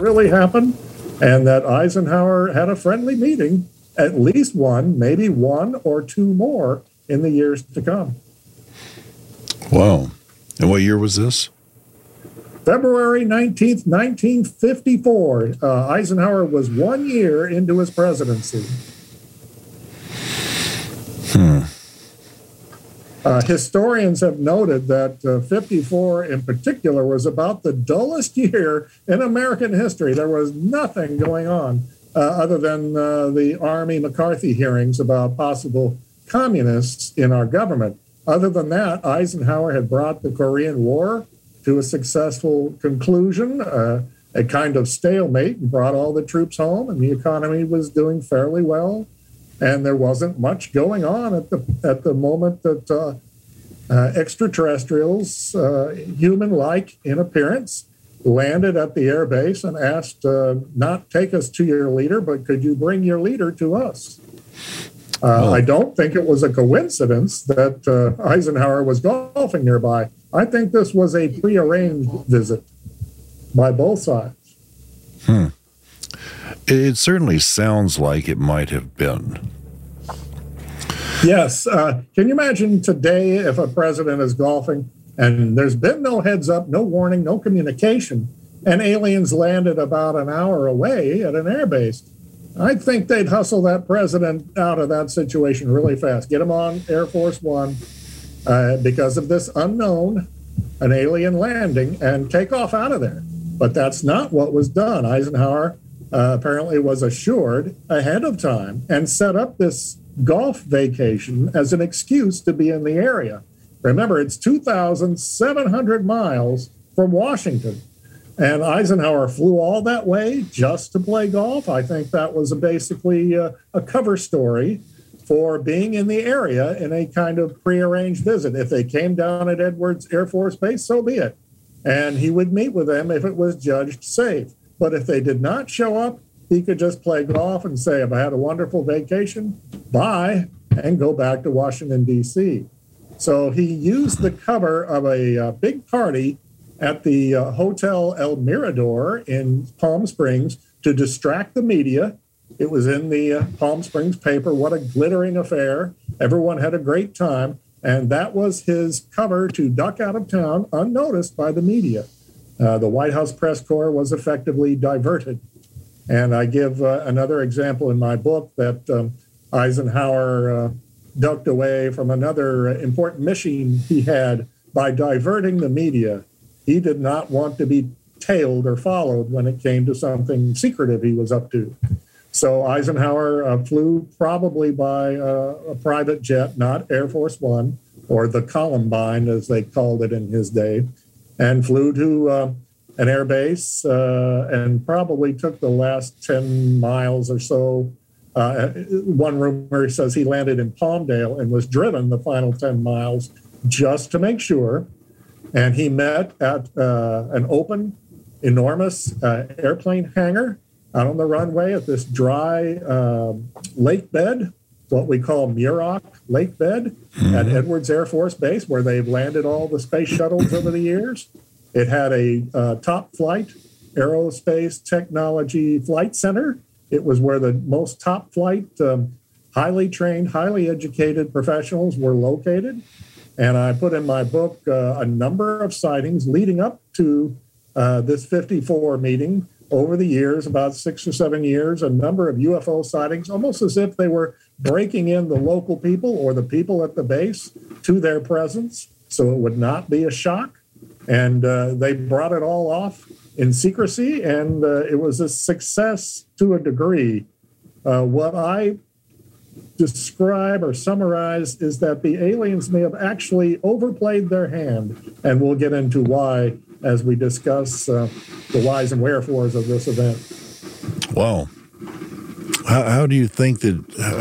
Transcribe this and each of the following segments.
really happened and that Eisenhower had a friendly meeting, at least one, maybe one or two more in the years to come. Wow. And what year was this? February 19th, 1954. Eisenhower was 1 year into his presidency. Historians have noted that 54 in particular was about the dullest year in American history. There was nothing going on other than the Army McCarthy hearings about possible communists in our government. Other than that, Eisenhower had brought the Korean War to a successful conclusion, a kind of stalemate, and brought all the troops home, and the economy was doing fairly well. And there wasn't much going on at the moment that extraterrestrials, human-like in appearance, landed at the air base and asked, not take us to your leader, but could you bring your leader to us? I don't think it was a coincidence that Eisenhower was golfing nearby. I think this was a prearranged visit by both sides. It certainly sounds like it might have been. Yes. Can you imagine today if a president is golfing and there's been no heads up, no warning, no communication, and aliens landed about an hour away at an airbase? I think they'd hustle that president out of that situation really fast. Get him on Air Force One because of this unknown, an alien landing, and take off out of there. But that's not what was done. Eisenhower apparently was assured ahead of time and set up this golf vacation as an excuse to be in the area. Remember, it's 2,700 miles from Washington. And Eisenhower flew all that way just to play golf. I think that was basically a cover story for being in the area in a kind of prearranged visit. If they came down at Edwards Air Force Base, so be it. And he would meet with them if it was judged safe. But if they did not show up, he could just play golf and say, "I've had a wonderful vacation, bye," and go back to Washington, D.C. So he used the cover of a big party at the Hotel El Mirador in Palm Springs to distract the media. It was in the Palm Springs paper. What a glittering affair. Everyone had a great time. And that was his cover to duck out of town unnoticed by the media. The White House press corps was effectively diverted. And I give another example in my book that Eisenhower ducked away from another important mission he had by diverting the media. He did not want to be tailed or followed when it came to something secretive he was up to. So Eisenhower flew probably by a private jet, not Air Force One, or the Columbine, as they called it in his day, and flew to an air base and probably took the last 10 miles or so. One rumor says he landed in Palmdale and was driven the final 10 miles just to make sure. And he met at an open, enormous airplane hangar out on the runway at this dry lake bed, what we call Muroc Lake Bed at Edwards Air Force Base, where they've landed all the space shuttles over the years. It had a top flight aerospace technology flight center. It was where the most top flight, highly trained, highly educated professionals were located. And I put in my book a number of sightings leading up to this 54 meeting over the years, about 6 or 7 years, a number of UFO sightings, almost as if they were breaking in the local people or the people at the base to their presence, so it would not be a shock. And they brought it all off in secrecy, and it was a success to a degree. What I describe or summarize is that the aliens may have actually overplayed their hand, and we'll get into why as we discuss the whys and wherefores of this event. Wow. How do you think that,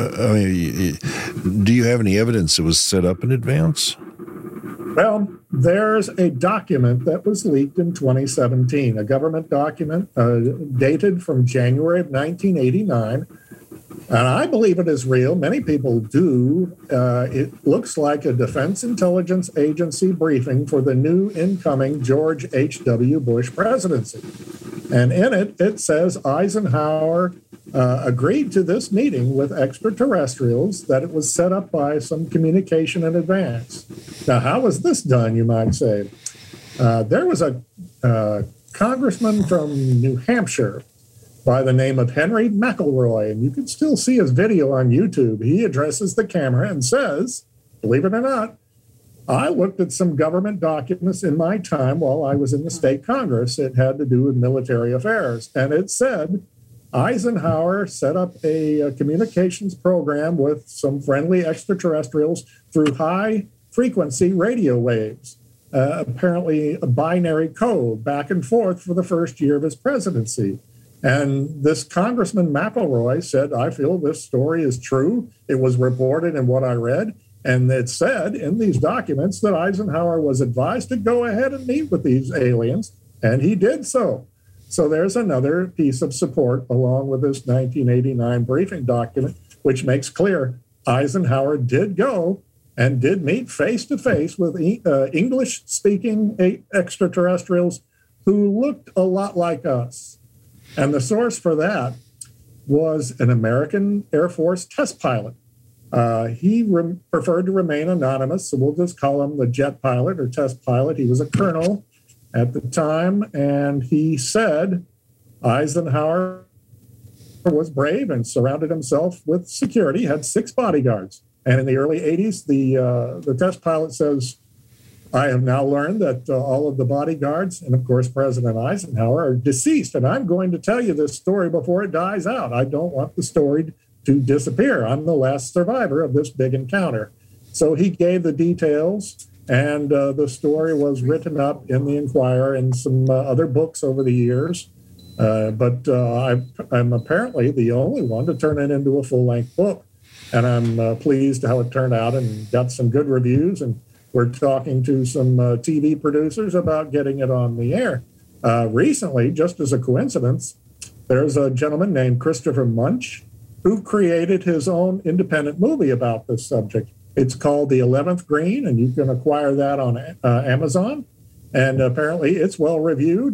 do you have any evidence it was set up in advance? Well, there's a document that was leaked in 2017, a government document dated from January of 1989. And I believe it is real. Many people do. It looks like a Defense Intelligence Agency briefing for the new incoming George H.W. Bush presidency. And in it, it says Eisenhower agreed to this meeting with extraterrestrials, that it was set up by some communication in advance. Now, how was this done, you might say? There was a congressman from New Hampshire by the name of Henry McElroy, and you can still see his video on YouTube. He addresses the camera and says, believe it or not, I looked at some government documents in my time while I was in the state Congress. It had to do with military affairs. And it said Eisenhower set up a communications program with some friendly extraterrestrials through high-frequency radio waves, apparently a binary code, back and forth for the first year of his presidency. And this Congressman McElroy said, I feel this story is true. It was reported in what I read. And it said in these documents that Eisenhower was advised to go ahead and meet with these aliens, and he did so. So there's another piece of support along with this 1989 briefing document, which makes clear Eisenhower did go and did meet face-to-face with English-speaking extraterrestrials who looked a lot like us. And the source for that was an American Air Force test pilot. He preferred to remain anonymous, so we'll just call him the jet pilot or test pilot. He was a colonel at the time, and he said Eisenhower was brave and surrounded himself with security, had 6 bodyguards. And in the early 80s, the test pilot says, I have now learned that all of the bodyguards, and of course President Eisenhower, are deceased, and I'm going to tell you this story before it dies out. I don't want the story to disappear. I'm the last survivor of this big encounter. So he gave the details, and the story was written up in the Enquirer and some other books over the years. But I'm apparently the only one to turn it into a full-length book. And I'm pleased how it turned out and got some good reviews. And we're talking to some TV producers about getting it on the air. Recently, just as a coincidence, there's a gentleman named Christopher Munch who created his own independent movie about this subject. It's called The 11th Green, and you can acquire that on Amazon. And apparently it's well reviewed.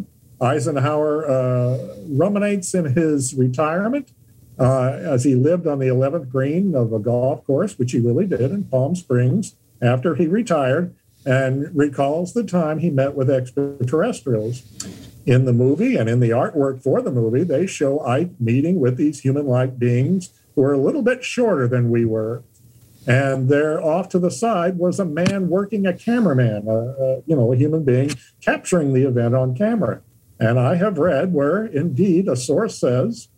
Eisenhower ruminates in his retirement as he lived on the 11th green of a golf course, which he really did in Palm Springs after he retired, and recalls the time he met with extraterrestrials. In the movie and in the artwork for the movie, they show Ike meeting with these human-like beings who are a little bit shorter than we were. And there off to the side was a man working, a cameraman, a human being capturing the event on camera. And I have read where, indeed, a source says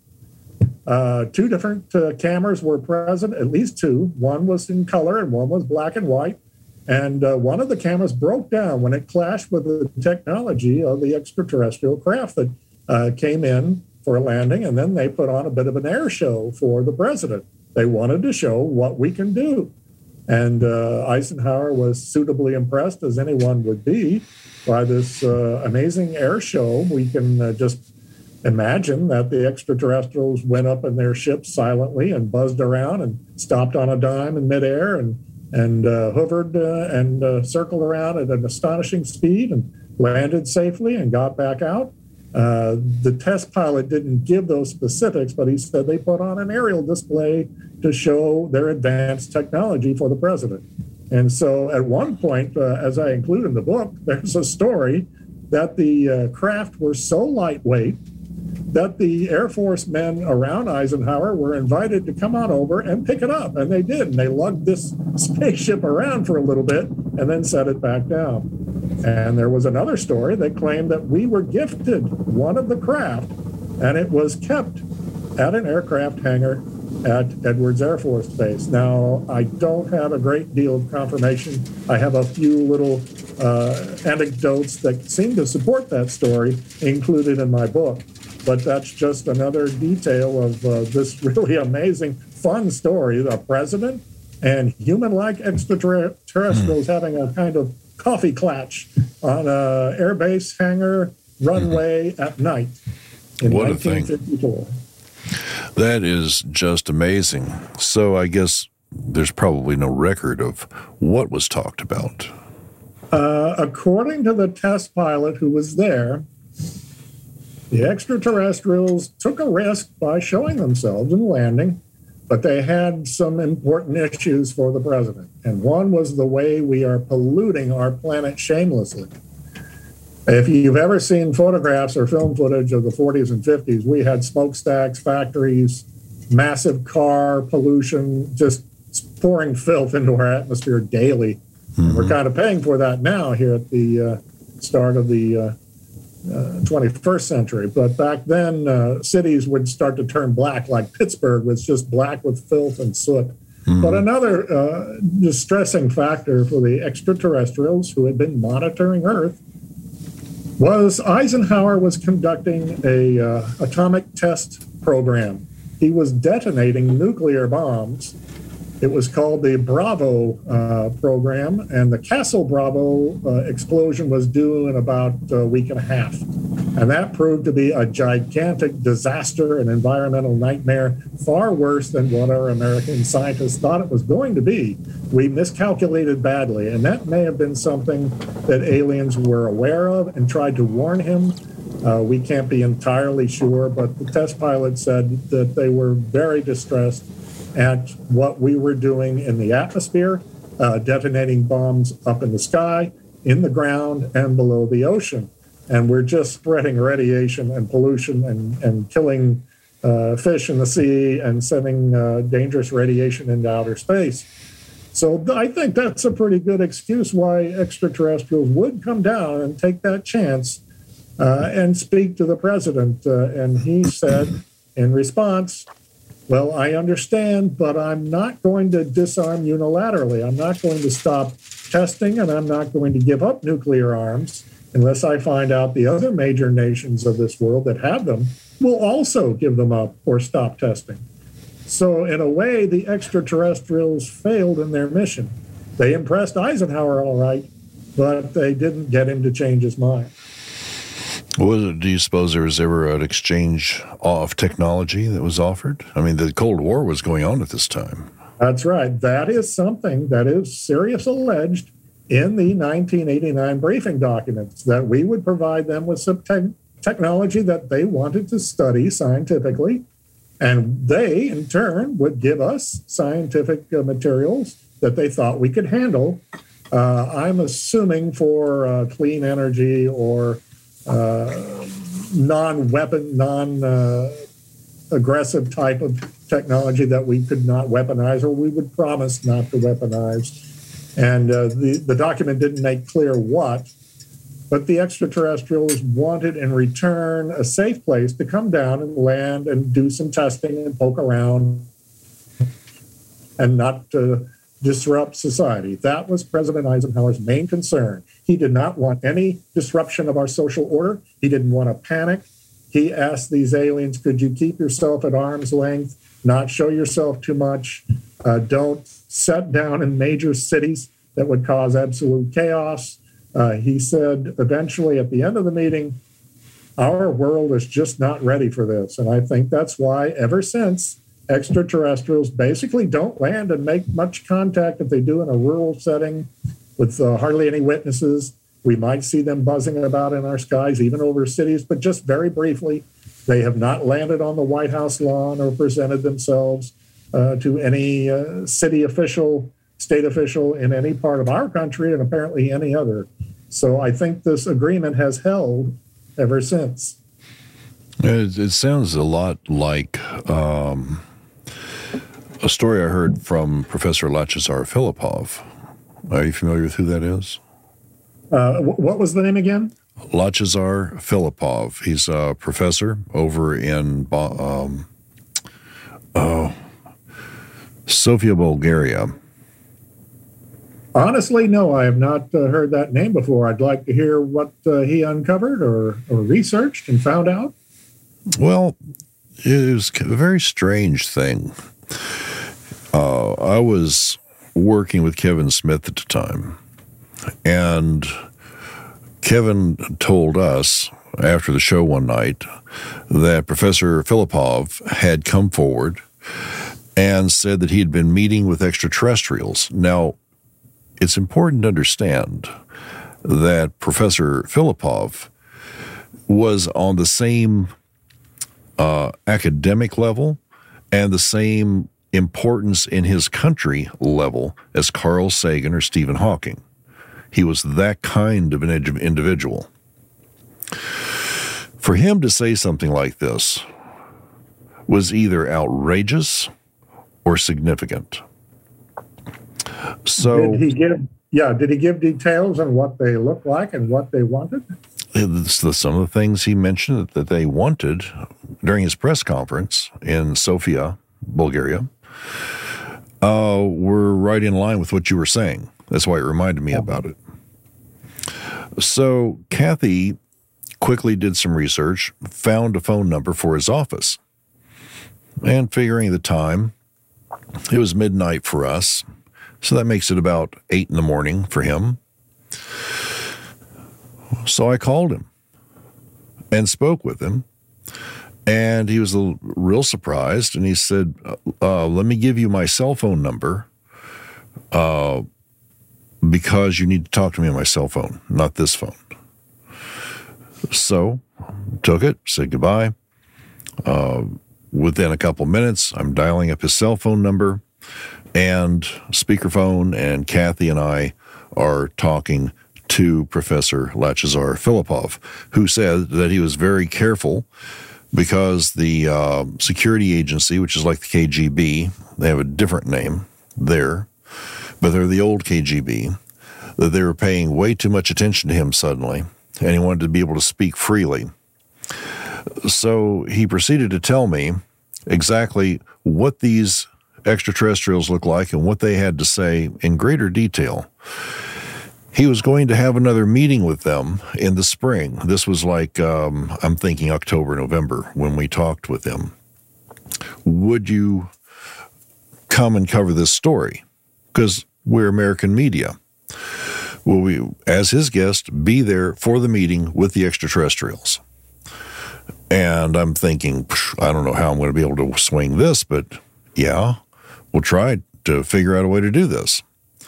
2 different cameras were present, at least 2. One was in color and one was black and white. And one of the cameras broke down when it clashed with the technology of the extraterrestrial craft that came in for a landing. And then they put on a bit of an air show for the president. They wanted to show what we can do. And Eisenhower was suitably impressed, as anyone would be, by this amazing air show. We can just imagine that the extraterrestrials went up in their ships silently and buzzed around and stopped on a dime in midair and hovered and circled around at an astonishing speed and landed safely and got back out. The test pilot didn't give those specifics, but he said they put on an aerial display to show their advanced technology for the president. And so at one point, as I include in the book, there's a story that the craft were so lightweight that the Air Force men around Eisenhower were invited to come on over and pick it up. And they did. And they lugged this spaceship around for a little bit and then set it back down. And there was another story that claimed that we were gifted one of the craft, and it was kept at an aircraft hangar at Edwards Air Force Base. Now, I don't have a great deal of confirmation. I have a few little anecdotes that seem to support that story included in my book. But that's just another detail of this really amazing, fun story. The president and human-like extraterrestrials having a kind of coffee clutch on an airbase hangar runway at night in 1954. That is just amazing. So I guess there's probably no record of what was talked about. According to the test pilot who was there, The extraterrestrials took a risk by showing themselves and landing, but they had some important issues for the president. And one was the way we are polluting our planet shamelessly. If you've ever seen photographs or film footage of the 40s and 50s, we had smokestacks, factories, massive car pollution, just pouring filth into our atmosphere daily. And we're kind of paying for that now here at the start of the 21st century. But back then, cities would start to turn black, like Pittsburgh was just black with filth and soot. But another distressing factor for the extraterrestrials who had been monitoring Earth was Eisenhower was conducting a atomic test program. He was detonating nuclear bombs. It was called the Bravo program, and the Castle Bravo explosion was due in about a week and a half. And that proved to be a gigantic disaster, an environmental nightmare, far worse than what our American scientists thought it was going to be. We miscalculated badly, and that may have been something that aliens were aware of and tried to warn him. We can't be entirely sure, but the test pilot said that they were very distressed at what we were doing in the atmosphere, detonating bombs up in the sky, in the ground, and below the ocean. And we're just spreading radiation and pollution and killing fish in the sea and sending dangerous radiation into outer space. So I think that's a pretty good excuse why extraterrestrials would come down and take that chance and speak to the president. And he said in response, well, I understand, but I'm not going to disarm unilaterally. I'm not going to stop testing, and I'm not going to give up nuclear arms unless I find out the other major nations of this world that have them will also give them up or stop testing. So in a way, the extraterrestrials failed in their mission. They impressed Eisenhower all right, but they didn't get him to change his mind. Do you suppose there was ever an exchange of technology that was offered? I mean, the Cold War was going on at this time. That's right. That is something that is seriously alleged in the 1989 briefing documents, that we would provide them with some technology that they wanted to study scientifically, and they, in turn, would give us scientific materials that they thought we could handle. I'm assuming for clean energy or non-weapon, non-aggressive type of technology that we could not weaponize, or we would promise not to weaponize. And the document didn't make clear what, but the extraterrestrials wanted in return a safe place to come down and land and do some testing and poke around and not disrupt society. That was President Eisenhower's main concern. He did not want any disruption of our social order. He didn't want to panic. He asked these aliens, could you keep yourself at arm's length, not show yourself too much, don't set down in major cities that would cause absolute chaos. He said eventually at the end of the meeting, our world is just not ready for this. And I think that's why ever since, extraterrestrials basically don't land and make much contact. If they do in a rural setting with hardly any witnesses, we might see them buzzing about in our skies, even over cities, but just very briefly. They have not landed on the White House lawn or presented themselves to any city official, state official in any part of our country, and apparently any other. So I think this agreement has held ever since. It sounds a lot like a story I heard from Professor Lachazar Filipov. Are you familiar with who that is? What was the name again? Lachazar Filipov. He's a professor over in Sofia, Bulgaria. Honestly, no, I have not heard that name before. I'd like to hear what he uncovered or researched and found out. Well, it was a very strange thing. I was working with Kevin Smith at the time, and Kevin told us after the show one night that Professor Filipov had come forward and said that he had been meeting with extraterrestrials. Now, it's important to understand that Professor Filipov was on the same academic level and the same importance in his country level as Carl Sagan or Stephen Hawking. He was that kind of an individual. For him to say something like this was either outrageous or significant. So did he give details on what they looked like and what they wanted? Some of the things he mentioned that they wanted during his press conference in Sofia, Bulgaria, were right in line with what you were saying. That's why it reminded me about it. So Kathy quickly did some research, found a phone number for his office, and figuring the time, it was midnight for us, so that makes it about 8 in the morning for him. So I called him and spoke with him, and he was real surprised, and he said, let me give you my cell phone number because you need to talk to me on my cell phone, not this phone. So took it, said goodbye. Within a couple minutes, I'm dialing up his cell phone number, and speakerphone, and Kathy and I are talking to Professor Lachazar Filipov, who said that he was very careful because the security agency, which is like the KGB, they have a different name there, but they're the old KGB, that they were paying way too much attention to him suddenly, and he wanted to be able to speak freely. So he proceeded to tell me exactly what these extraterrestrials look like and what they had to say in greater detail. He was going to have another meeting with them in the spring. This was like, I'm thinking October, November, when we talked with him. Would you come and cover this story? Because we're American media. Will we, as his guest, be there for the meeting with the extraterrestrials? And I'm thinking, I don't know how I'm going to be able to swing this, but yeah, we'll try to figure out a way to do this.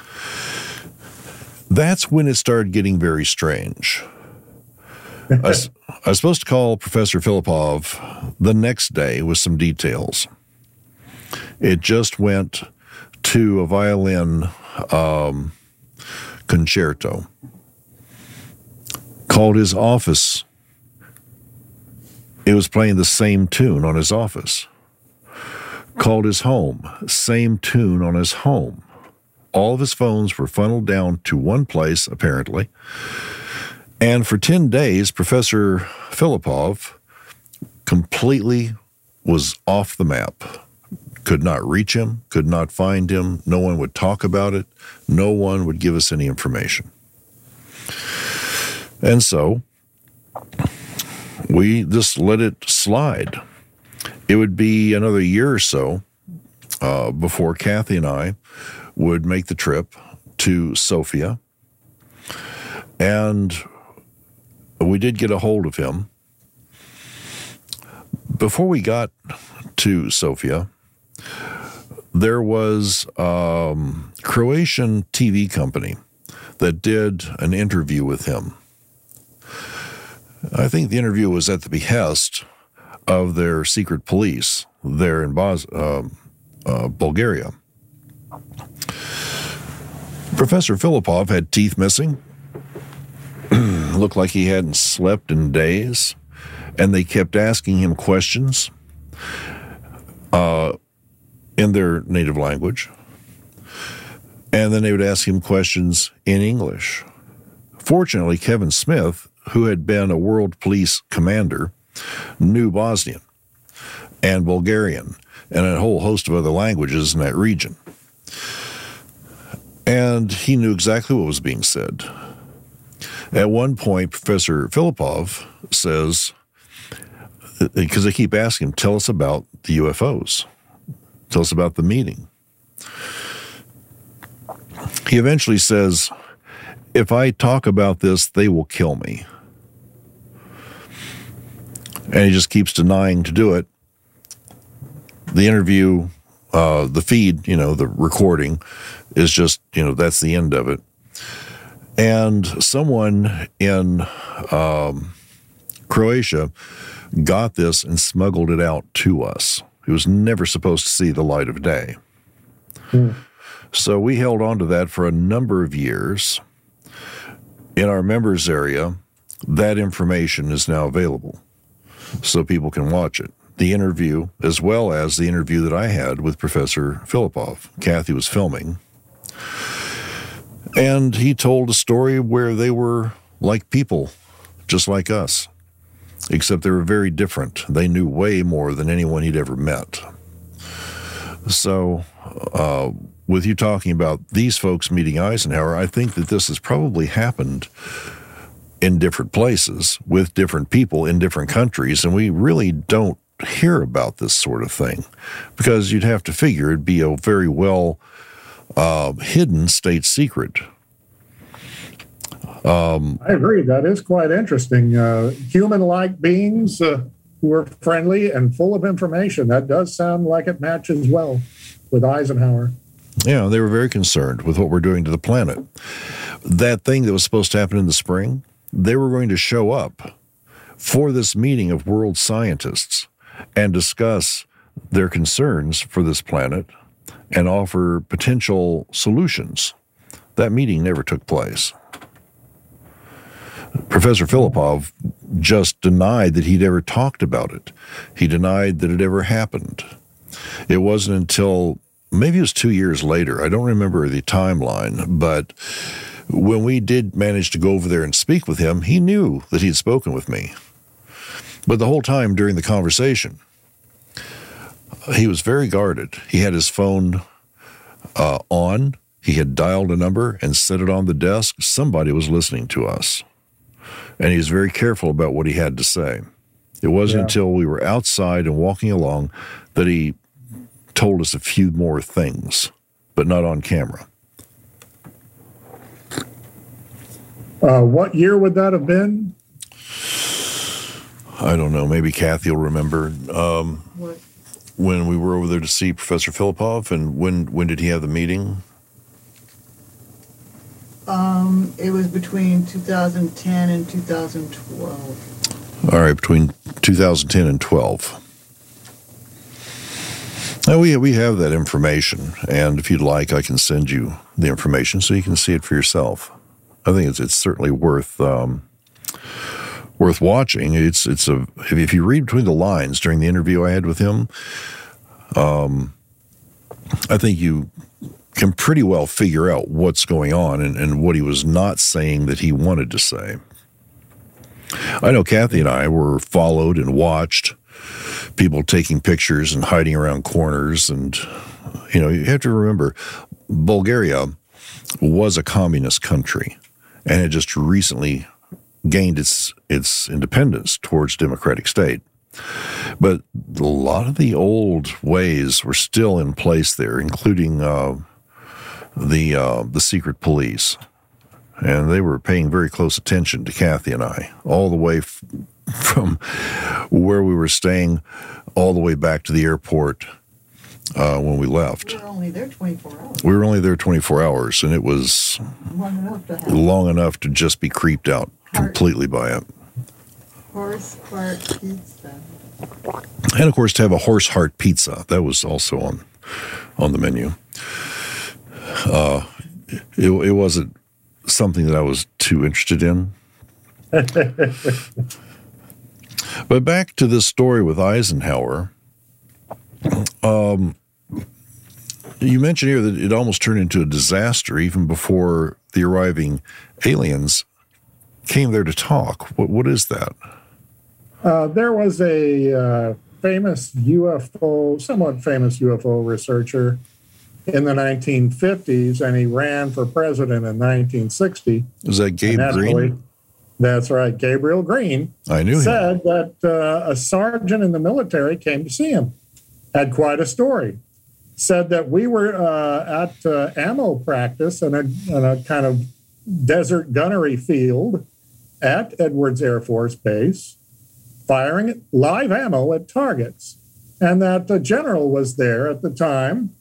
That's when it started getting very strange. I was supposed to call Professor Filipov the next day with some details. It just went to a violin concerto. Called his office. It was playing the same tune on his office. Called his home. Same tune on his home. All of his phones were funneled down to one place, apparently. And for 10 days, Professor Filipov completely was off the map. Could not reach him, could not find him. No one would talk about it. No one would give us any information. And so we just let it slide. It would be another year or so before Kathy and I would make the trip to Sofia. And we did get a hold of him. Before we got to Sofia, there was a Croatian TV company that did an interview with him. I think the interview was at the behest of their secret police there in Bulgaria. Professor Filipov had teeth missing, looked like he hadn't slept in days, and they kept asking him questions in their native language, and then they would ask him questions in English. Fortunately, Kevin Smith, who had been a world police commander, knew Bosnian and Bulgarian and a whole host of other languages in that region. And he knew exactly what was being said. At one point, Professor Filipov says, because they keep asking him, tell us about the UFOs. Tell us about the meeting. He eventually says, if I talk about this, they will kill me. And he just keeps denying to do it. The interview, the feed, the recording is just, that's the end of it. And someone in Croatia got this and smuggled it out to us. It was never supposed to see the light of day. So we held on to that for a number of years. In our members area, that information is now available, so people can watch it. The interview, as well as the interview that I had with Professor Filipov. Kathy was filming. And he told a story where they were like people, just like us, except they were very different. They knew way more than anyone he'd ever met. So, with you talking about these folks meeting Eisenhower, I think that this has probably happened in different places with different people in different countries, and we really don't hear about this sort of thing because you'd have to figure it'd be a very well hidden state secret. I agree. That is quite interesting. Human-like beings who are friendly and full of information. That does sound like it matches well with Eisenhower. Yeah, they were very concerned with what we're doing to the planet. That thing that was supposed to happen in the spring, they were going to show up for this meeting of world scientists and discuss their concerns for this planet and offer potential solutions. That meeting never took place. Professor Filipov just denied that he'd ever talked about it. He denied that it ever happened. It wasn't until maybe it was 2 years later, I don't remember the timeline, but when we did manage to go over there and speak with him, he knew that he'd spoken with me. But the whole time during the conversation, he was very guarded. He had his phone on. He had dialed a number and set it on the desk. Somebody was listening to us. And he was very careful about what he had to say. It wasn't until we were outside and walking along that he told us a few more things, but not on camera. What year would that have been? I don't know. Maybe Kathy will remember. What? When we were over there to see Professor Filipov, and when did he have the meeting? It was between 2010 and 2012. All right, between 2010 and 12. Now we have that information, and if you'd like, I can send you the information so you can see it for yourself. I think it's certainly worth watching. If you read between the lines during the interview I had with him, I think you can pretty well figure out what's going on and what he was not saying that he wanted to say. I know Kathy and I were followed and watched, people taking pictures and hiding around corners. And, you have to remember, Bulgaria was a communist country and had just recently gained its independence towards democratic state. But a lot of the old ways were still in place there, including the secret police. And they were paying very close attention to Kathy and I, all the way from where we were staying all the way back to the airport when we left. We were only there 24 hours. We were only there 24 hours, and it was long enough to just be creeped out completely by it. Horse heart pizza. And, of course, to have a horse heart pizza. That was also on the menu. It wasn't something that I was too interested in. But back to this story with Eisenhower. You mentioned here that it almost turned into a disaster even before the arriving aliens came there to talk. What is that? There was a somewhat famous UFO researcher in the 1950s, and he ran for president in 1960. Is that Gabe Green? That's right, Gabriel Green. I knew him. Said that a sergeant in the military came to see him. Had quite a story. Said that we were at ammo practice in a kind of desert gunnery field at Edwards Air Force Base, firing live ammo at targets. And that the general was there at the time,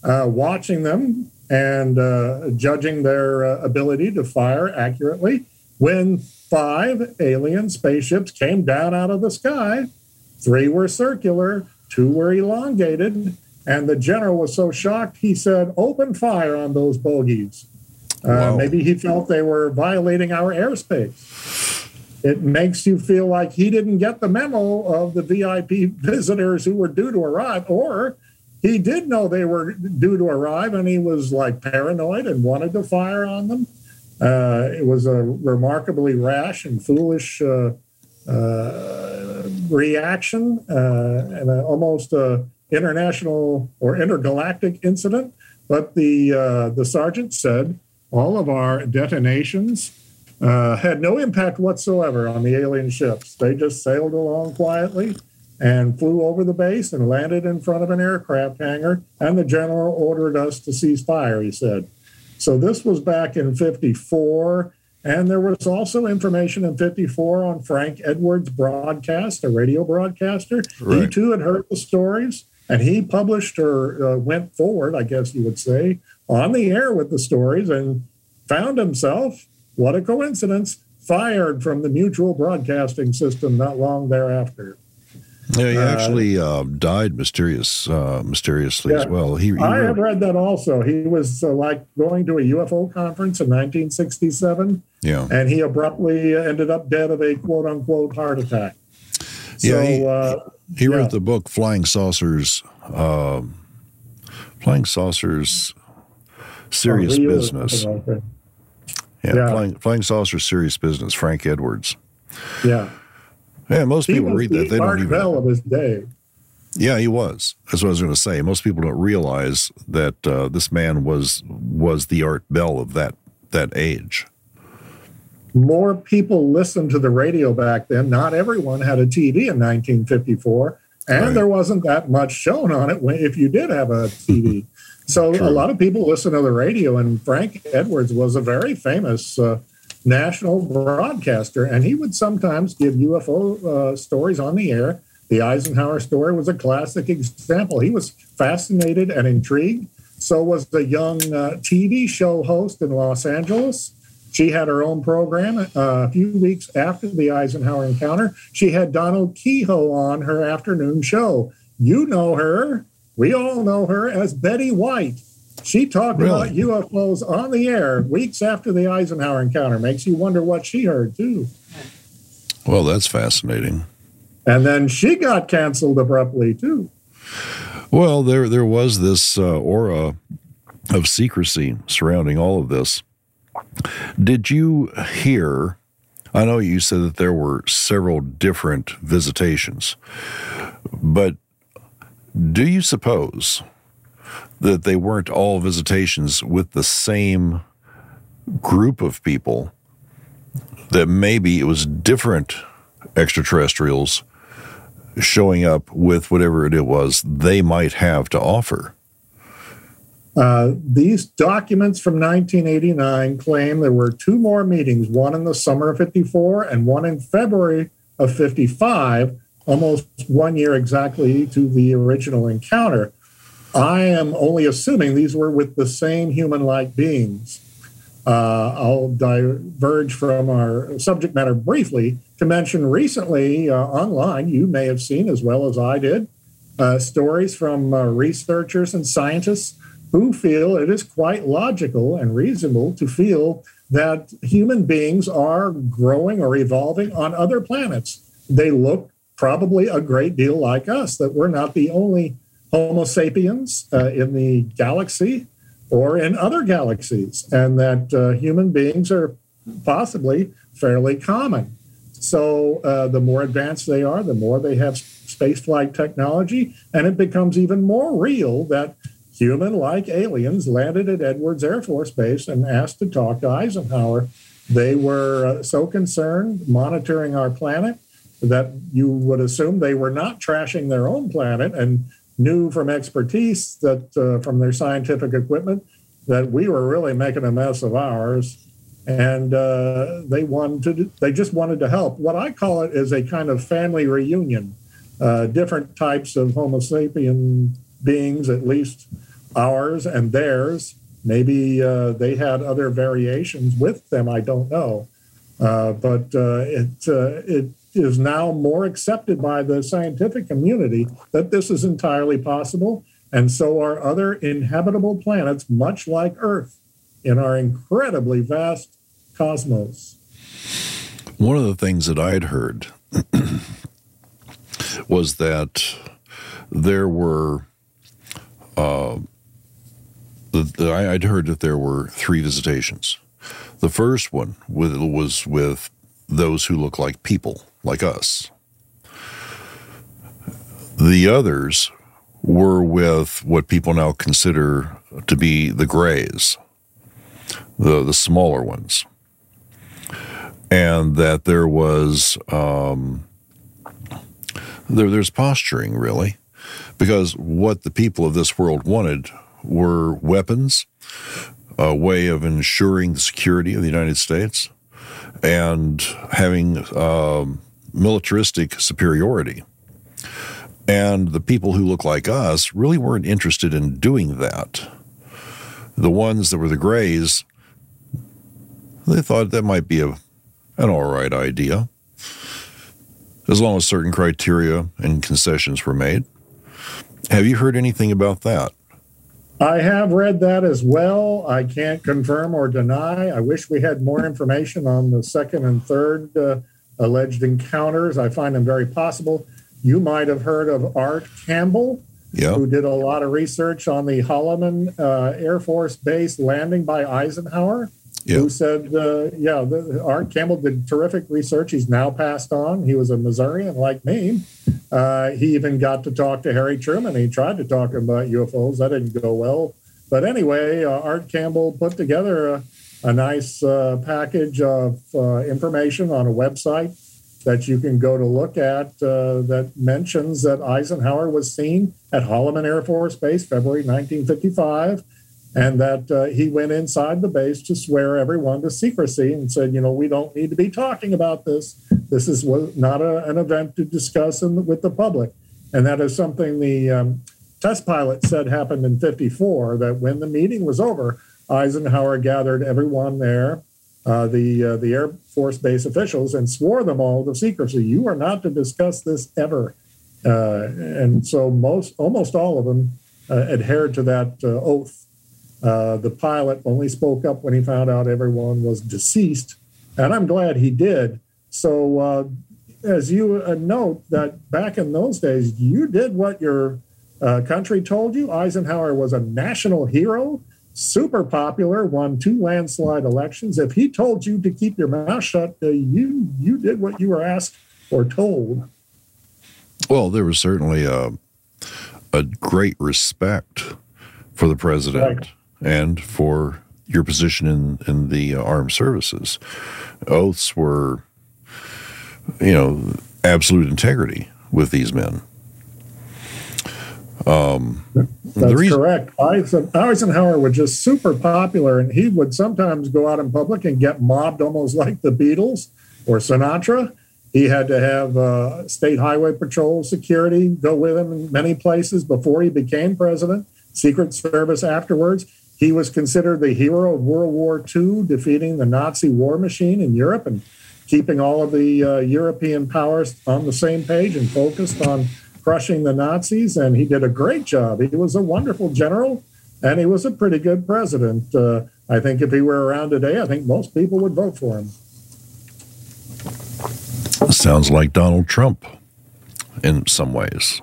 watching them and judging their ability to fire accurately. when 5 alien spaceships came down out of the sky. 3 were circular, 2 were elongated, and the general was so shocked he said, "Open fire on those bogies." Wow. Maybe he felt they were violating our airspace. It makes you feel like he didn't get the memo of the VIP visitors who were due to arrive, or he did know they were due to arrive and he was like paranoid and wanted to fire on them. It was a remarkably rash and foolish reaction and almost international or intergalactic incident. But the sergeant said all of our detonations had no impact whatsoever on the alien ships. They just sailed along quietly and flew over the base and landed in front of an aircraft hangar, and the general ordered us to cease fire, he said. So this was back in 54, and there was also information in 54 on Frank Edwards' broadcast, a radio broadcaster. Right. He too had heard the stories, and he published or went forward, I guess you would say, on the air with the stories and found himself, what a coincidence, fired from the Mutual Broadcasting System not long thereafter. Yeah, he actually died mysteriously as well. I have read that also. He was like going to a UFO conference in 1967, and he abruptly ended up dead of a quote-unquote heart attack. He wrote the book Flying Saucers, Serious Business. Flying Saucers, Serious Business, Frank Edwards. Yeah. Yeah, most people read that. They don't even. Bell of his day. Yeah, he was. That's what I was going to say. Most people don't realize that this man was the Art Bell of that age. More people listened to the radio back then. Not everyone had a TV in 1954, and there wasn't that much shown on it if you did have a TV. So a lot of people listened to the radio, and Frank Edwards was a very famous national broadcaster, and he would sometimes give UFO stories on the air. The Eisenhower story was a classic example. He was fascinated and intrigued. So was the young TV show host in Los Angeles. She had her own program. A few weeks after the Eisenhower encounter, she had Donald Kehoe on her afternoon show. You know her. We all know her as Betty White. She talked about UFOs on the air weeks after the Eisenhower encounter. Makes you wonder what she heard, too. Well, that's fascinating. And then she got canceled abruptly, too. Well, there was this aura of secrecy surrounding all of this. Did you hear, I know you said that there were several different visitations, but do you suppose that they weren't all visitations with the same group of people, that maybe it was different extraterrestrials showing up with whatever it was they might have to offer? These documents from 1989 claim there were 2 more meetings, one in the summer of 54 and one in February of 55, almost 1 year exactly to the original encounter. I am only assuming these were with the same human-like beings. I'll diverge from our subject matter briefly to mention recently online, you may have seen as well as I did, stories from researchers and scientists who feel it is quite logical and reasonable to feel that human beings are growing or evolving on other planets. They look probably a great deal like us, that we're not the only Homo sapiens in the galaxy or in other galaxies, and that human beings are possibly fairly common. So the more advanced they are, the more they have spaceflight technology, and it becomes even more real that human-like aliens landed at Edwards Air Force Base and asked to talk to Eisenhower. They were so concerned monitoring our planet that you would assume they were not trashing their own planet, and knew from expertise that from their scientific equipment that we were really making a mess of ours, and they just wanted to help. What I call it is a kind of family reunion. Different types of Homo sapien beings, at least ours and theirs. Maybe they had other variations with them, I don't know. It is now more accepted by the scientific community that this is entirely possible, and so are other inhabitable planets, much like Earth, in our incredibly vast cosmos. One of the things that I'd heard was that there were, I'd heard that there were 3 visitations. The first one was with those who look like people, like us. The others were with what people now consider to be the grays, the smaller ones. And that there was, there's posturing, really, because what the people of this world wanted were weapons, a way of ensuring the security of the United States, and having militaristic superiority. And the people who look like us really weren't interested in doing that. The ones that were the grays, they thought that might be an all right idea, as long as certain criteria and concessions were made. Have you heard anything about that? I have read that as well. I can't confirm or deny. I wish we had more information on the second and third alleged encounters. I find them very possible. You might have heard of Art Campbell, who did a lot of research on the Holloman Air Force Base landing by Eisenhower, who said, Art Campbell did terrific research. He's now passed on. He was a Missourian like me. He even got to talk to Harry Truman. He tried to talk about UFOs. That didn't go well. But anyway, Art Campbell put together a nice package of information on a website that you can go to look at that mentions that Eisenhower was seen at Holloman Air Force Base, February 1955, and that he went inside the base to swear everyone to secrecy and said, we don't need to be talking about this. This is not an event to discuss with the public. And that is something the test pilot said happened in 54, that when the meeting was over, Eisenhower gathered everyone there, the Air Force Base officials, and swore them all to secrecy. You are not to discuss this ever. And so almost all of them adhered to that oath. The pilot only spoke up when he found out everyone was deceased, and I'm glad he did. So as you note that back in those days, you did what your country told you. Eisenhower was a national hero, super popular, won 2 landslide elections. If he told you to keep your mouth shut, you did what you were asked or told. Well, there was certainly a great respect for the president and for your position in the armed services. Oaths were, absolute integrity with these men. That's correct. Eisenhower was just super popular, and he would sometimes go out in public and get mobbed almost like the Beatles or Sinatra. He had to have state highway patrol security go with him in many places before he became president, Secret Service afterwards. He was considered the hero of World War II, defeating the Nazi war machine in Europe and keeping all of the European powers on the same page and focused on crushing the Nazis. And he did a great job. He was a wonderful general, and he was a pretty good president. I think if he were around today, I think most people would vote for him. Sounds like Donald Trump in some ways.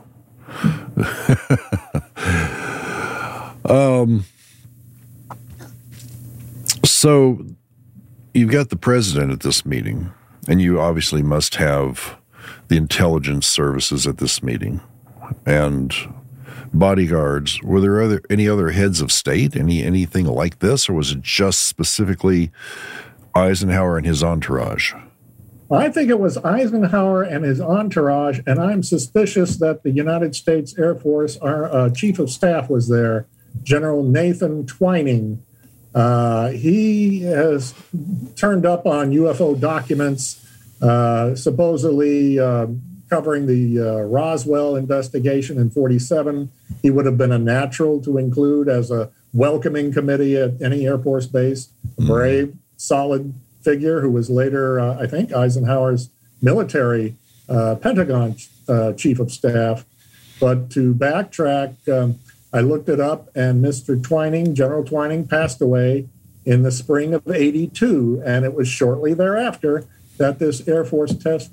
So you've got the president at this meeting, and you obviously must have the intelligence services at this meeting and bodyguards. Were there any other heads of state, anything like this, or was it just specifically Eisenhower and his entourage? I think it was Eisenhower and his entourage, and I'm suspicious that the United States Air Force, our chief of staff was there, General Nathan Twining. He has turned up on UFO documents, supposedly covering the Roswell investigation in 47. He would have been a natural to include as a welcoming committee at any Air Force base, a brave, solid figure who was later, I think, Eisenhower's military Pentagon chief of staff. But to backtrack, I looked it up, and Mr. Twining, General Twining, passed away in the spring of '82, and it was shortly thereafter that this Air Force test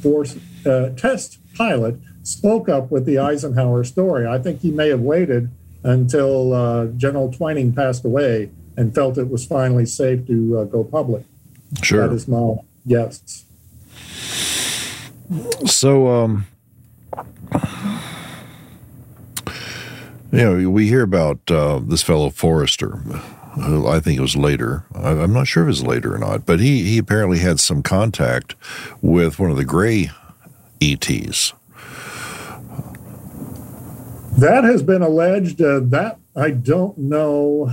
pilot spoke up with the Eisenhower story. I think he may have waited until General Twining passed away and felt it was finally safe to go public. Sure. That is my guess. So, we hear about this fellow Forrester. I think it was later. I'm not sure if it was later or not, but he apparently had some contact with one of the gray ETs. That has been alleged. That I don't know.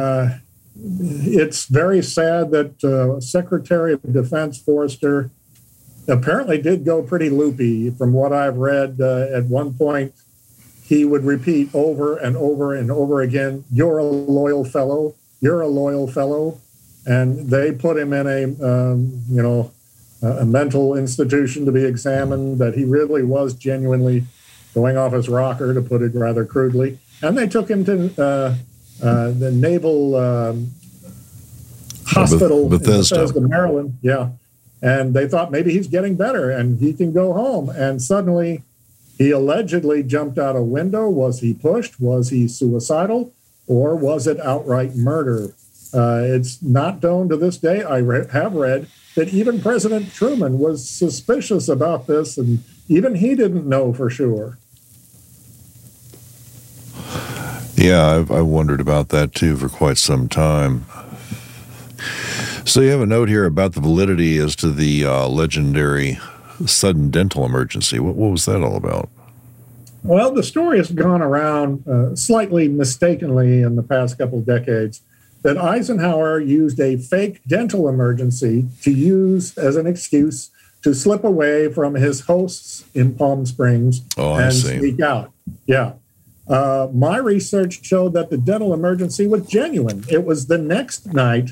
It's very sad that Secretary of Defense Forrester apparently did go pretty loopy. From what I've read, at one point, he would repeat over and over and over again, "You're a loyal fellow. You're a loyal fellow." And they put him in a mental institution to be examined, that he really was genuinely going off his rocker, to put it rather crudely. And they took him to the Naval Hospital Bethesda. in Bethesda, Maryland. Yeah. And they thought maybe he's getting better and he can go home. And suddenly he allegedly jumped out a window. Was he pushed? Was he suicidal? Or was it outright murder? It's not known to this day. I have read that even President Truman was suspicious about this, and even he didn't know for sure. Yeah, I wondered about that too for quite some time. So you have a note here about the validity as to the legendary sudden dental emergency. What was that all about? Well, the story has gone around slightly mistakenly in the past couple of decades that Eisenhower used a fake dental emergency to use as an excuse to slip away from his hosts in Palm Springs and sneak out. Yeah. My research showed that the dental emergency was genuine. It was the next night,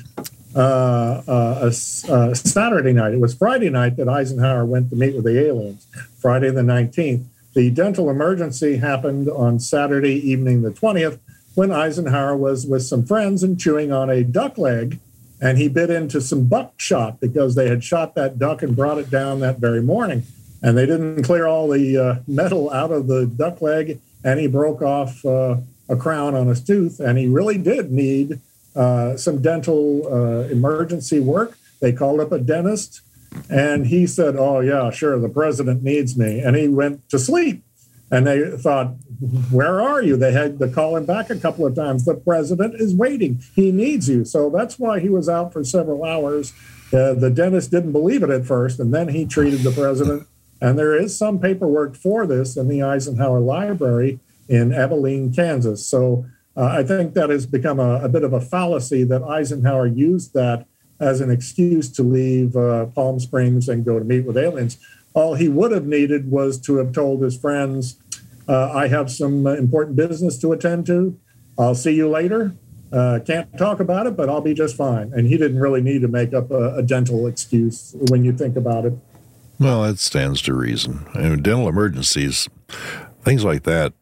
Saturday night. It was Friday night that Eisenhower went to meet with the aliens, Friday the 19th. The dental emergency happened on Saturday evening the 20th, when Eisenhower was with some friends and chewing on a duck leg, and he bit into some buckshot because they had shot that duck and brought it down that very morning. And they didn't clear all the metal out of the duck leg, and he broke off a crown on his tooth, and he really did need some dental emergency work. They called up a dentist, and he said, "Oh, yeah, sure, the president needs me." And he went to sleep. And they thought, "Where are you?" They had to call him back a couple of times. "The president is waiting. He needs you." So that's why he was out for several hours. The dentist didn't believe it at first, and then he treated the president. And there is some paperwork for this in the Eisenhower Library in Abilene, Kansas. So I think that has become a bit of a fallacy that Eisenhower used that as an excuse to leave Palm Springs and go to meet with aliens. All he would have needed was to have told his friends, "I have some important business to attend to. I'll see you later. Can't talk about it, but I'll be just fine." And he didn't really need to make up a dental excuse when you think about it. Well, that stands to reason. I mean, dental emergencies, things like that.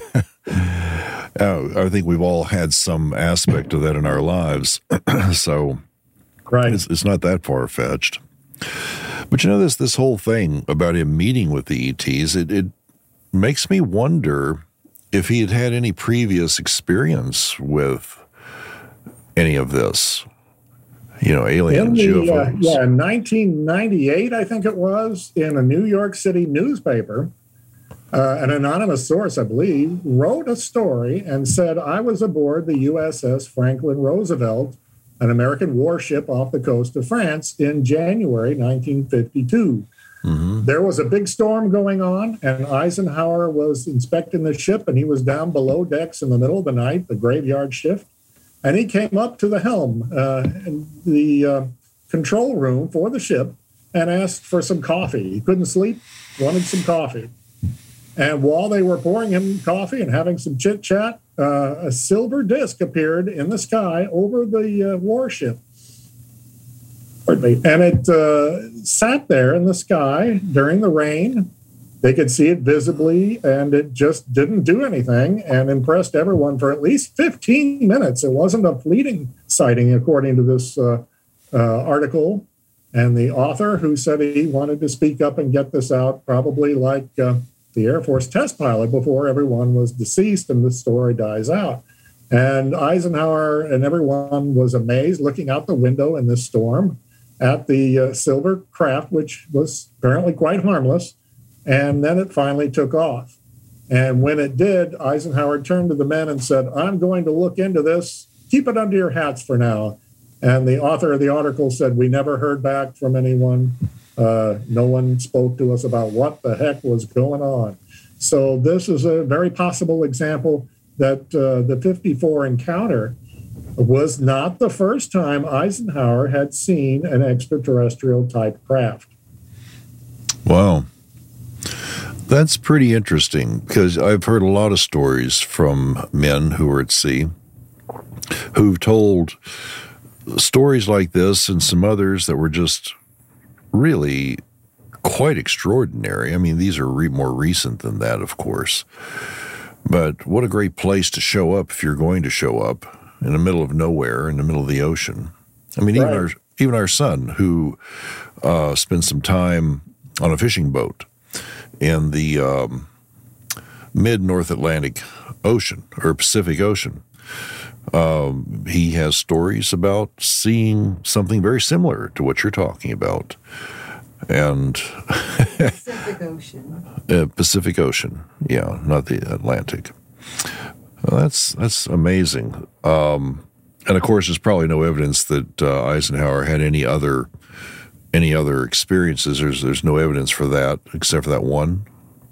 I think we've all had some aspect of that in our lives. So Right. It's not that far-fetched. But this whole thing about him meeting with the ETs, it makes me wonder if he had had any previous experience with any of this, aliens, UFOs. In 1998, I think it was, in a New York City newspaper, an anonymous source, I believe, wrote a story and said, "I was aboard the USS Franklin Roosevelt, an American warship off the coast of France, in January 1952. Mm-hmm. There was a big storm going on, and Eisenhower was inspecting the ship, and he was down below decks in the middle of the night, the graveyard shift, and he came up to the helm in the control room for the ship and asked for some coffee. He couldn't sleep, wanted some coffee. And while they were pouring him coffee and having some chit-chat, a silver disc appeared in the sky over the warship. pardon me, and it sat there in the sky during the rain. They could see it visibly, and it just didn't do anything and impressed everyone for at least 15 minutes. It wasn't a fleeting sighting, according to this article. And the author, who said he wanted to speak up and get this out, probably like the Air Force test pilot before everyone was deceased and the story dies out. And Eisenhower and everyone was amazed looking out the window in this storm at the silver craft, which was apparently quite harmless. And then it finally took off. And when it did, Eisenhower turned to the men and said, "I'm going to look into this. Keep it under your hats for now." And the author of the article said, "We never heard back from anyone. No one spoke to us about what the heck was going on." So this is a very possible example that the 54 encounter was not the first time Eisenhower had seen an extraterrestrial type craft. Wow. That's pretty interesting, because I've heard a lot of stories from men who were at sea who've told stories like this and some others that were just really quite extraordinary. I mean, these are more recent than that, of course. But what a great place to show up if you're going to show up in the middle of nowhere, in the middle of the ocean. I mean, Right. even our son, who spent some time on a fishing boat in the mid-North Atlantic Ocean or Pacific Ocean. He has stories about seeing something very similar to what you're talking about. And Pacific Ocean. Pacific Ocean, yeah, not the Atlantic. Well, that's amazing. And of course, there's probably no evidence that Eisenhower had any other experiences. There's no evidence for that except for that one.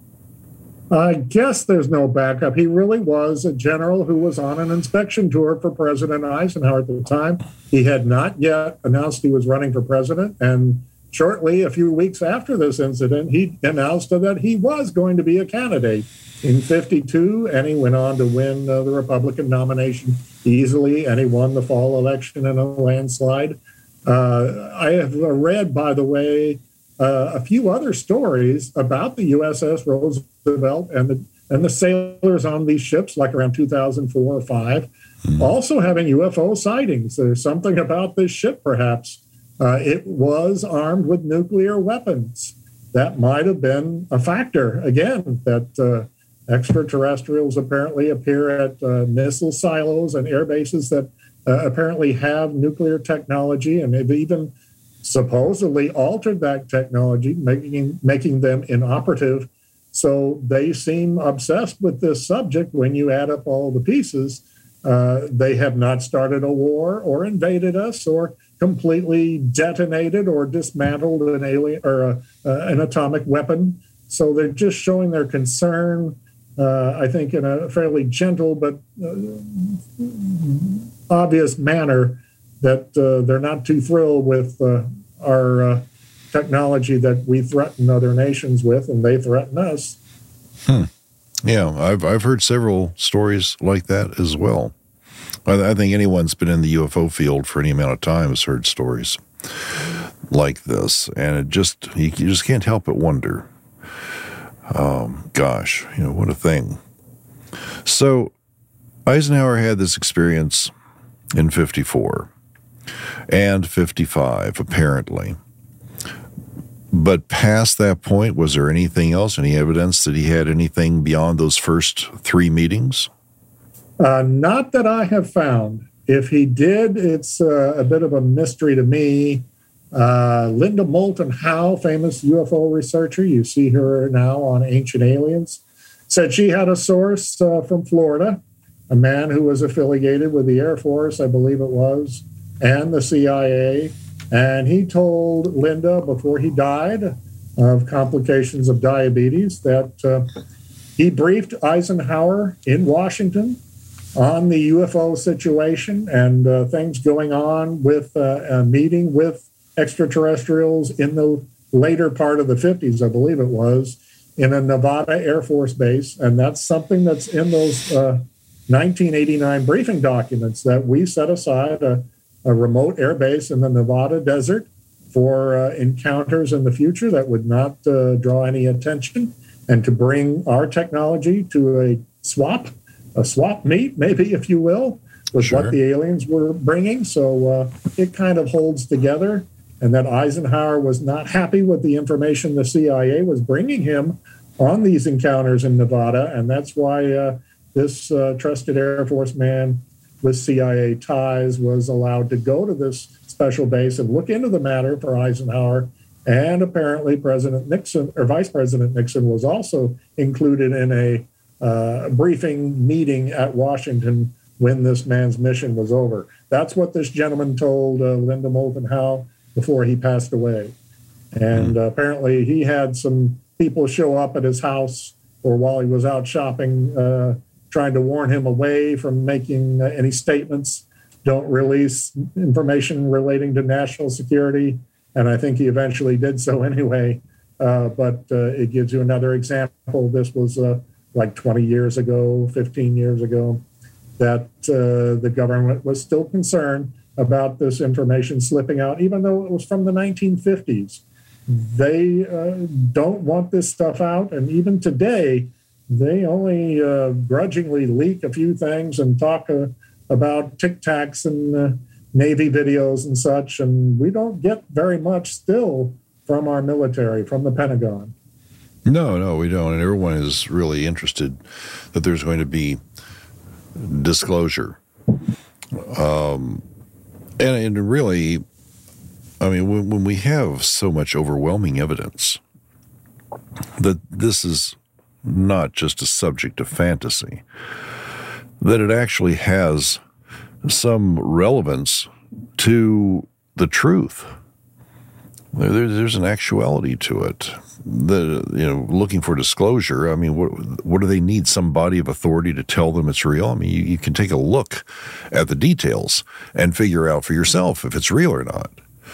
I guess there's no backup. He really was a general who was on an inspection tour for President Eisenhower at the time. He had not yet announced he was running for president. And shortly, a few weeks after this incident, he announced that he was going to be a candidate in 52, and he went on to win the Republican nomination easily, and he won the fall election in a landslide. I have read, by the way, a few other stories about the USS Roosevelt and the sailors on these ships, like around 2004 or 5, also having UFO sightings. There's something about this ship, perhaps. It was armed with nuclear weapons. That might have been a factor, again, that extraterrestrials apparently appear at missile silos and air bases that apparently have nuclear technology, and they've even supposedly altered that technology, making them inoperative. So they seem obsessed with this subject when you add up all the pieces. They have not started a war or invaded us or completely detonated or dismantled an alien or an atomic weapon. So they're just showing their concern, I think, in a fairly gentle but obvious manner, that they're not too thrilled with our technology that we threaten other nations with, and they threaten us. Yeah, I've heard several stories like that as well. I think anyone's been in the UFO field for any amount of time has heard stories like this, and it just you just can't help but wonder. Gosh, what a thing. So Eisenhower had this experience in 54 and 55, apparently. But past that point, was there anything else, any evidence that he had anything beyond those first 3 meetings? Not that I have found. If he did, it's a bit of a mystery to me. Linda Moulton Howe, famous UFO researcher, you see her now on Ancient Aliens, said she had a source from Florida, a man who was affiliated with the Air Force, I believe it was, and the CIA. And he told Linda before he died of complications of diabetes that he briefed Eisenhower in Washington on the UFO situation and things going on with a meeting with extraterrestrials in the later part of the 50s, I believe it was, in a Nevada Air Force base. And that's something that's in those 1989 briefing documents, that we set aside a remote air base in the Nevada desert for encounters in the future that would not draw any attention, and to bring our technology to a swap meet, maybe, if you will, with what the aliens were bringing. So it kind of holds together, and that Eisenhower was not happy with the information the CIA was bringing him on these encounters in Nevada, and that's why this trusted Air Force man with CIA ties was allowed to go to this special base and look into the matter for Eisenhower. And apparently President Nixon, or Vice President Nixon, was also included in a briefing meeting at Washington when this man's mission was over. That's what this gentleman told Linda Moulton Howe before he passed away. And apparently he had some people show up at his house or while he was out shopping, trying to warn him away from making any statements. Don't release information relating to national security. And I think he eventually did so anyway. But it gives you another example. This was like 20 years ago, 15 years ago, that the government was still concerned about this information slipping out, even though it was from the 1950s. They don't want this stuff out. And even today, they only grudgingly leak a few things and talk about Tic Tacs and Navy videos and such. And we don't get very much still from our military, from the Pentagon. No, we don't. And everyone is really interested that there's going to be disclosure. And really, I mean, when we have so much overwhelming evidence that this is not just a subject of fantasy, that it actually has some relevance to the truth. There's an actuality to it. Looking for disclosure, I mean, what do they need? Some body of authority to tell them it's real? I mean, you can take a look at the details and figure out for yourself if it's real or not.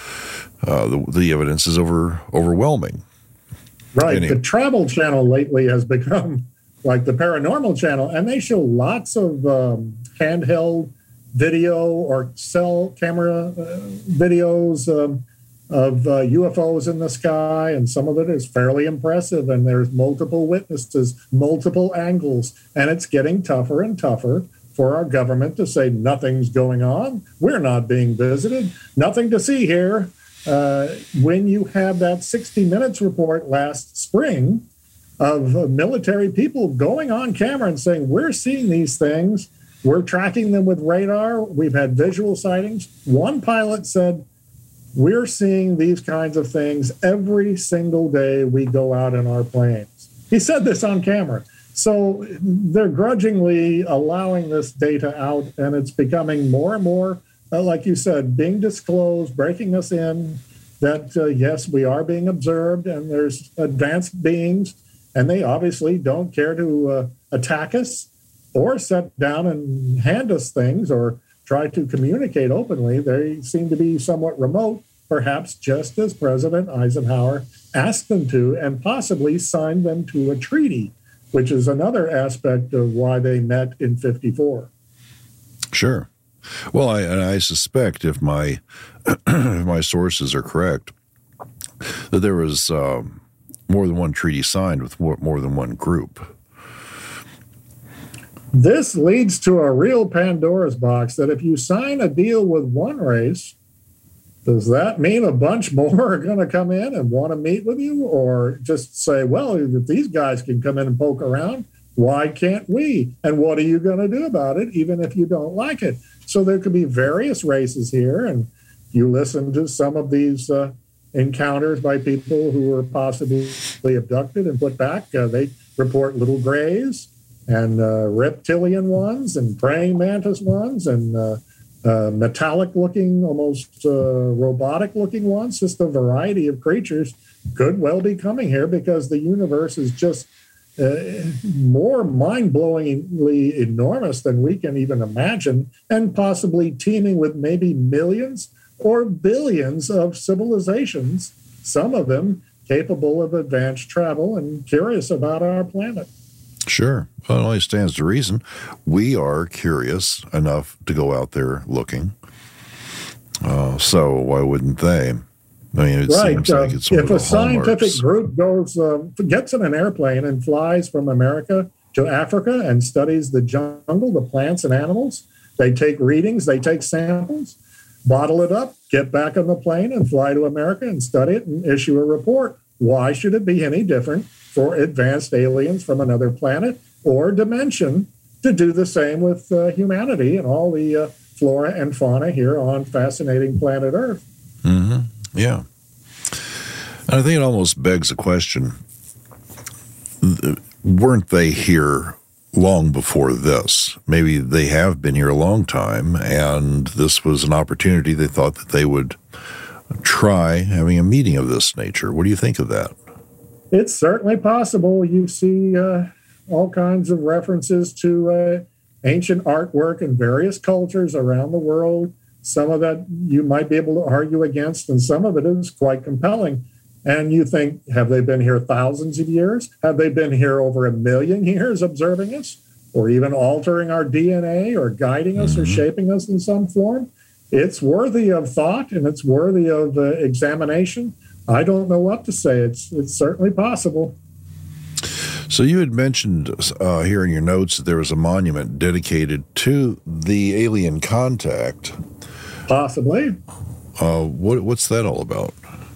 The evidence is overwhelming. Right. The Travel Channel lately has become like the Paranormal Channel, and they show lots of handheld video or cell camera videos of UFOs in the sky, and some of it is fairly impressive, and there's multiple witnesses, multiple angles, and it's getting tougher and tougher for our government to say nothing's going on, we're not being visited, nothing to see here. When you have that 60 Minutes report last spring of military people going on camera and saying, we're seeing these things, we're tracking them with radar, we've had visual sightings. One pilot said, we're seeing these kinds of things every single day we go out in our planes. He said this on camera. So they're grudgingly allowing this data out, and it's becoming more and more, like you said, being disclosed, breaking us in, that, yes, we are being observed, and there's advanced beings, and they obviously don't care to attack us or sit down and hand us things or try to communicate openly. They seem to be somewhat remote, perhaps just as President Eisenhower asked them to, and possibly signed them to a treaty, which is another aspect of why they met in 1954. Sure. Well, I suspect, if my if my sources are correct, that there was more than one treaty signed with more than one group. This leads to a real Pandora's box, that if you sign a deal with one race, does that mean a bunch more are going to come in and want to meet with you? Or just say, well, if these guys can come in and poke around, why can't we? And what are you going to do about it, even if you don't like it? So there could be various races here. And you listen to some of these encounters by people who were possibly abducted and put back. They report little grays and reptilian ones and praying mantis ones and metallic-looking, almost robotic-looking ones. Just a variety of creatures could well be coming here, because the universe is just more mind-blowingly enormous than we can even imagine, and possibly teeming with maybe millions or billions of civilizations, some of them capable of advanced travel and curious about our planet. Sure. Well, it only stands to reason. We are curious enough to go out there looking. So why wouldn't they? I mean, it seems like it's one If of the a scientific hallmarks. group gets in an airplane and flies from America to Africa and studies the jungle, the plants and animals, they take readings, they take samples, bottle it up, get back on the plane and fly to America and study it and issue a report. Why should it be any different for advanced aliens from another planet or dimension to do the same with humanity and all the flora and fauna here on fascinating planet Earth? Mm-hmm. Yeah. And I think it almost begs a question. Weren't they here long before this? Maybe they have been here a long time, and this was an opportunity they thought that they would try having a meeting of this nature. What do you think of that? It's certainly possible. You see all kinds of references to ancient artwork in various cultures around the world. Some of that you might be able to argue against, and some of it is quite compelling. And you think, have they been here thousands of years? Have they been here over 1 million years observing us, or even altering our DNA, or guiding us, or shaping us in some form? It's worthy of thought, and it's worthy of examination. I don't know what to say. It's certainly possible. So you had mentioned here in your notes that there was a monument dedicated to the alien contact. Possibly. What's that all about?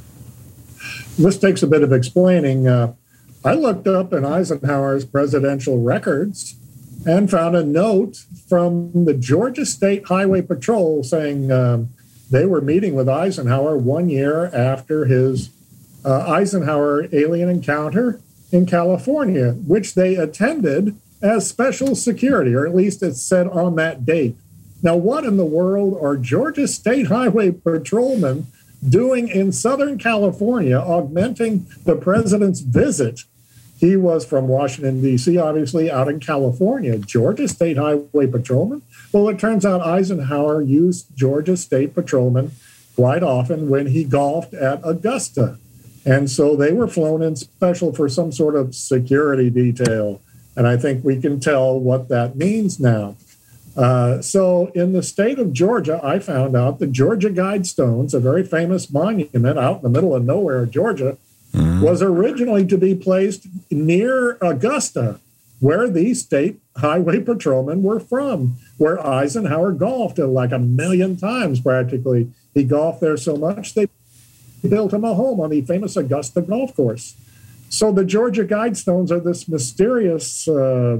This takes a bit of explaining. I looked up in Eisenhower's presidential records and found a note from the Georgia State Highway Patrol saying they were meeting with Eisenhower 1 year after his Eisenhower alien encounter in California, which they attended as special security, or at least it's said on that date. Now, what in the world are Georgia State Highway Patrolmen doing in Southern California, augmenting the president's visit? He was from Washington, D.C., obviously, out in California. Georgia State Highway Patrolman? Well, it turns out Eisenhower used Georgia State Patrolmen quite often when he golfed at Augusta. And so they were flown in special for some sort of security detail. And I think we can tell what that means now. So in the state of Georgia, I found out the Georgia Guidestones, a very famous monument out in the middle of nowhere, Georgia, was originally to be placed near Augusta, where these state highway patrolmen were from, where Eisenhower golfed like 1 million times practically. He golfed there so much they built him a home on the famous Augusta golf course. So the Georgia Guidestones are this mysterious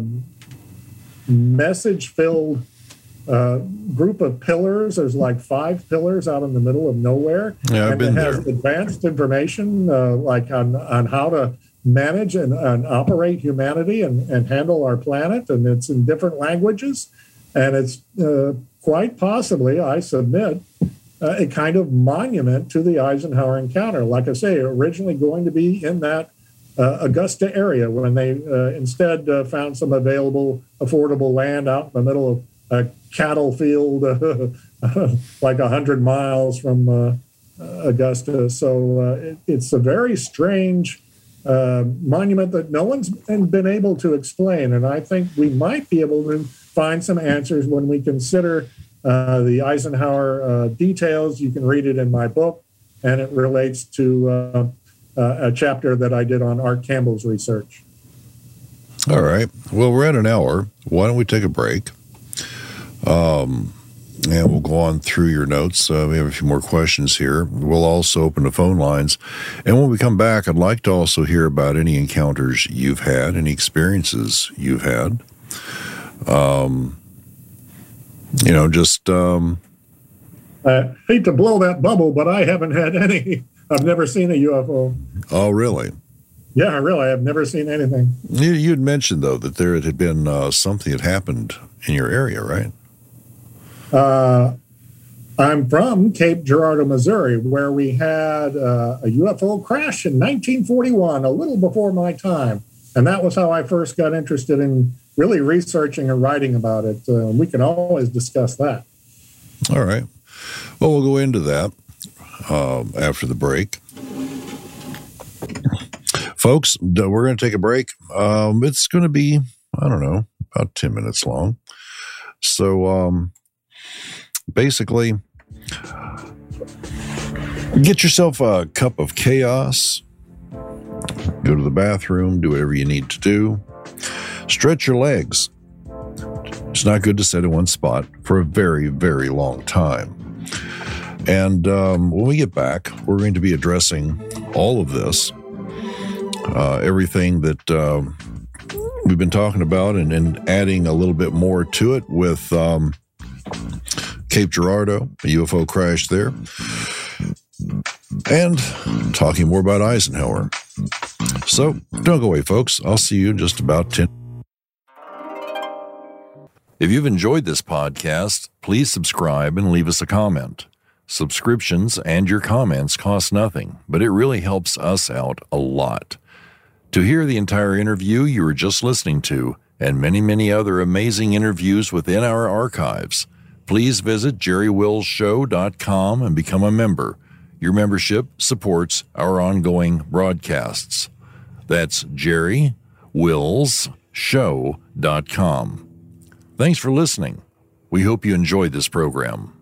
message-filled group of pillars. There's like 5 pillars out in the middle of nowhere. Yeah, I've been there. And it has advanced information like on how to manage and operate humanity and handle our planet. And it's in different languages. And it's quite possibly, I submit, a kind of monument to the Eisenhower encounter. Like I say, originally going to be in that Augusta area when they instead found some available, affordable land out in the middle of a cattle field like 100 miles from Augusta. So it's a very strange monument that no one's been able to explain. And I think we might be able to find some answers when we consider the Eisenhower details. You can read it in my book, and it relates to a chapter that I did on Art Campbell's research. All right. Well, we're at an hour. Why don't we take a break? And we'll go on through your notes. We have a few more questions here. We'll also open the phone lines. And when we come back, I'd like to also hear about any encounters you've had, any experiences you've had. I hate to blow that bubble, but I haven't had any. I've never seen a UFO. Oh, really? Yeah, really. I've never seen anything. You had mentioned, though, that there had been something that happened in your area, right? I'm from Cape Girardeau, Missouri, where we had a UFO crash in 1941, a little before my time. And that was how I first got interested in really researching and writing about it. We can always discuss that. All right. Well, we'll go into that after the break. Folks, we're going to take a break. It's going to be, I don't know, about 10 minutes long. So basically, Get yourself a cup of chaos. Go to the bathroom, do whatever you need to do. Stretch your legs. It's not good to sit in one spot for a very, very long time. And when we get back, we're going to be addressing all of this, everything that we've been talking about, and adding a little bit more to it with Cape Girardeau, a UFO crash there, and talking more about Eisenhower. So don't go away, folks. I'll see you in just about 10. If you've enjoyed this podcast, please subscribe and leave us a comment. Subscriptions and your comments cost nothing, but it really helps us out a lot. To hear the entire interview you were just listening to, and many, many other amazing interviews within our archives, please visit jerrywillsshow.com and become a member. Your membership supports our ongoing broadcasts. That's jerrywillsshow.com. Thanks for listening. We hope you enjoyed this program.